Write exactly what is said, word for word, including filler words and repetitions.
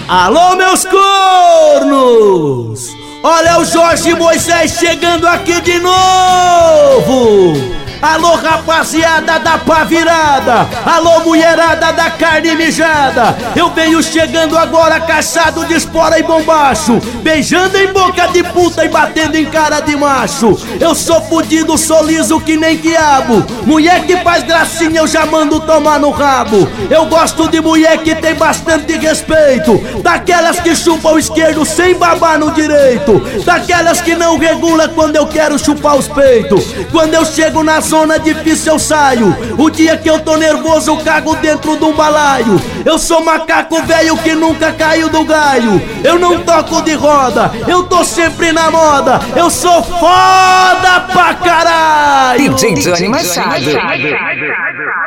Alô, meus cornos! Olha o Jorge Moisés chegando aqui de novo! Alô, rapaziada da pá virada! Alô, mulherada da carne mijada! Eu venho chegando agora caçado de espora e bombacho, beijando em boca de puta e batendo em cara de macho. Eu sou fudido, sou liso que nem quiabo. Mulher que faz gracinha eu já mando tomar no rabo. Eu gosto de mulher que tem bastante respeito, daquelas que chupam o esquerdo sem babar no direito, daquelas que não regula quando eu quero chupar os peitos. Quando eu chego na zona difícil eu saio, o dia que eu tô nervoso eu cago dentro de um balaio. Eu sou macaco velho que nunca caiu do galho. Eu não toco de roda, eu tô sempre na moda. Eu sou foda pra caralho. D J Johnny Machado.